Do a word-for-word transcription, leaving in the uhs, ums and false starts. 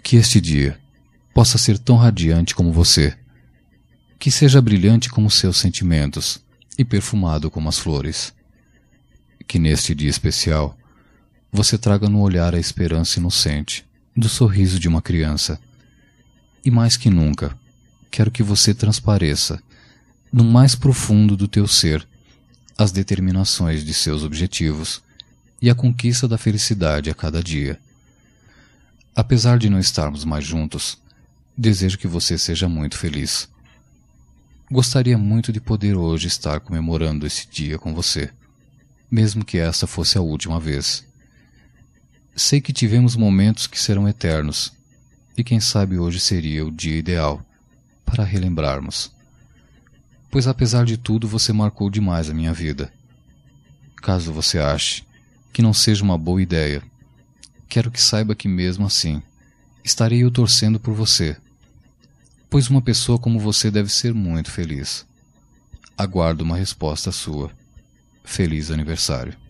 Que este dia possa ser tão radiante como você, que seja brilhante como seus sentimentos e perfumado como as flores. Que neste dia especial você traga no olhar a esperança inocente do sorriso de uma criança. E mais que nunca, quero que você transpareça, no mais profundo do teu ser, as determinações de seus objetivos e a conquista da felicidade a cada dia. Apesar de não estarmos mais juntos, desejo que você seja muito feliz. Gostaria muito de poder hoje estar comemorando esse dia com você, mesmo que essa fosse a última vez. Sei que tivemos momentos que serão eternos, e quem sabe hoje seria o dia ideal para relembrarmos. Pois apesar de tudo você marcou demais a minha vida. Caso você ache que não seja uma boa ideia, quero que saiba que mesmo assim, estarei eu torcendo por você, pois uma pessoa como você deve ser muito feliz. Aguardo uma resposta sua. Feliz aniversário.